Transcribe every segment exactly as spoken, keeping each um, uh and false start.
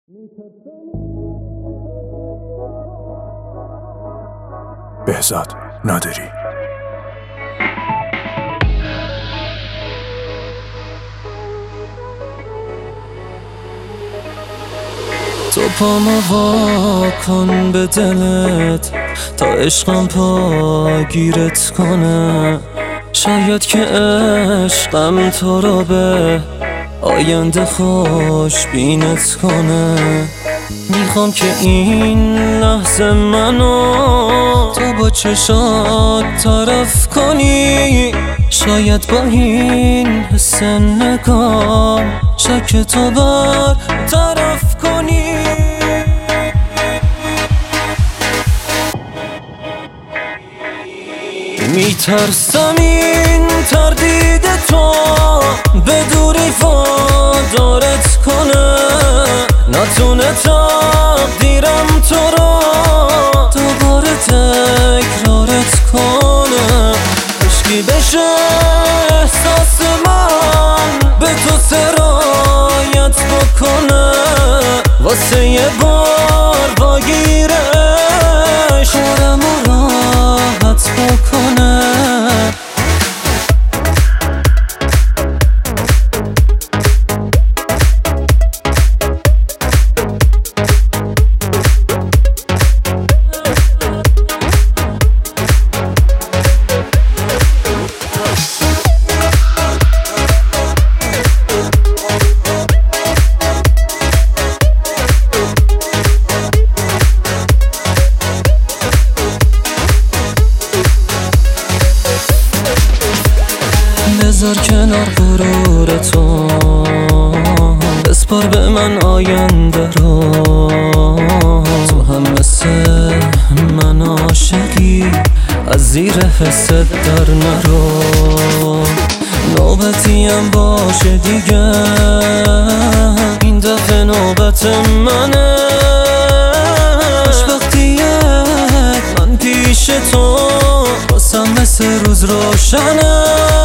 بهزاد نادری. تو پامو وا کن به دلت تا عشقم پاگیرت کنه. شاید که عشقم تو رو به آینده خوش بینت کنه. میخوام که این لحظه منو تو با چشات طرف کنی. شاید با این حس نگاه شک تو بر طرف کنی. میترسم این تردید تو به دوری وادارت کنه. نتونه تقدیرم تو رو دوباره تکرارت کنه. عشقی بشه احساس من به تو سرایت بکنه. واسه یه بار باگیرش خورم و راحت بکنه. بذار کنار غرور تو، بسپار به من آینده رو. تو هم مثل من عاشقی، از زیر حست در نرو. نوبتیم باشه دیگه، این دفعه نوبت منه. خوشبختیت من پیش تو واسم مثل روز روشنه.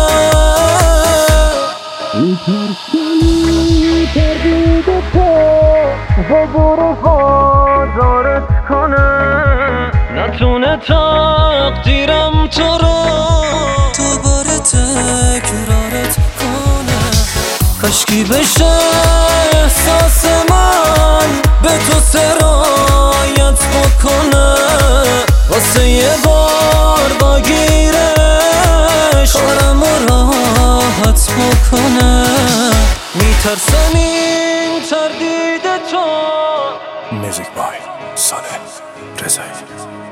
میترسم تردید تو و برو وادارت کنه. نتونه تقدیرم تو رو دوباره تکرارت کنه. کاشکی بشه احساس من به تو سرایت بکنه. واسه یه بار باگیرش خورم و راحت بکنه. میترسم این تردید تو. میوزیک بای صالح رضایی.